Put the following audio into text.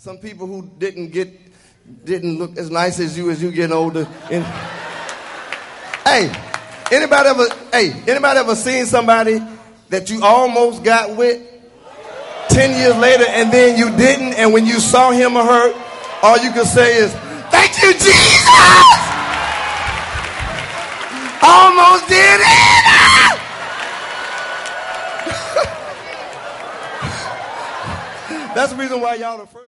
some people who didn't look as nice as you get older. And, anybody ever seen somebody that you almost got with 10 years later and then you didn't, and when you saw him or her, all you could say is, "Thank you, Jesus! Almost did it!" That's the reason why y'all the first.